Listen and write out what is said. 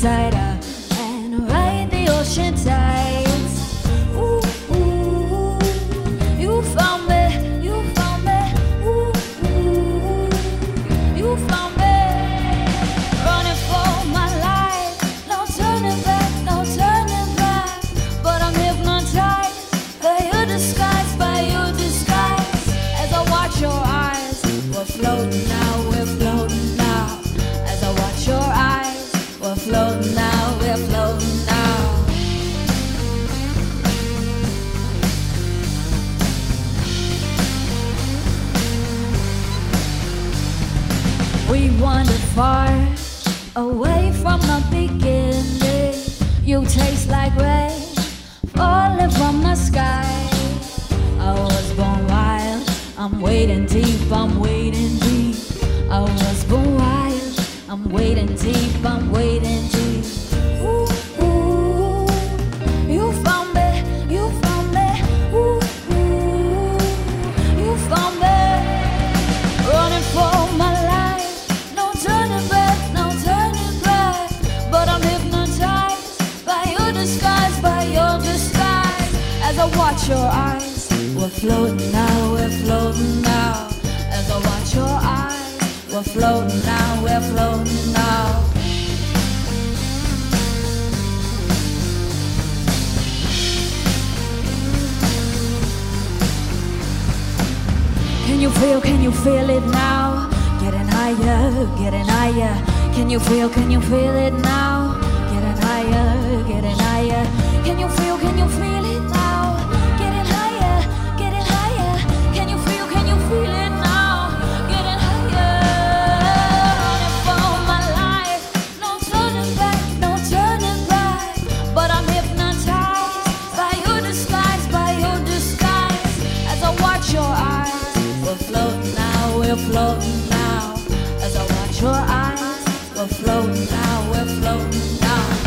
tighter and ride the ocean tides. Ooh, ooh, you found me, you found me. Ooh, ooh, you found me. Running for my life, no turning back, no turning back. But I'm hypnotized by your disguise, by your disguise. As I watch your eyes, we're floating now, we're floating now. As I watch your eyes, we're floating now, we're floating now. We wandered far away from the beginning. You taste like rain falling from the sky. I was born wild, I'm wading deep, I'm wading deep. I was born wild, I'm wading deep, I'm wading deep. Ooh, ooh, you found me, you found me. Ooh, ooh, you found me. Running for my life, no turning back, no turning back. But I'm hypnotized by your disguise, by your disguise. As I watch your eyes, we're floating now, we're floating now. As I watch your eyes, we're floating now, we're floating now. Can you feel it now? Getting higher, getting higher. Can you feel it now? Getting higher, getting higher. Can you feel it now? Getting higher, getting higher. Can you feel it now? Getting higher. Running for my life, no turning back, no turning back. But I'm hypnotized by your disguise, by your disguise. As I watch your eyes, we're floating now, we're floating now. As I watch your eyes, we're floating now, we're floating now.